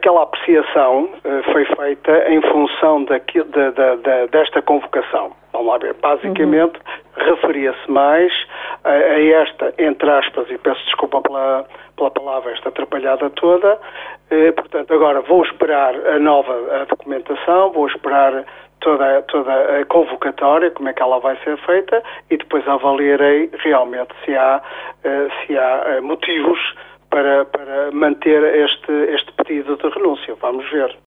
aquela apreciação foi feita em função desta convocação. Vamos lá ver. Basicamente, referia-se mais a esta, entre aspas, e peço desculpa pela palavra, esta atrapalhada toda. Portanto, agora vou esperar a nova documentação, vou esperar toda a convocatória, como é que ela vai ser feita, e depois avaliarei realmente se há motivos para manter este pedido de renúncia. Vamos ver.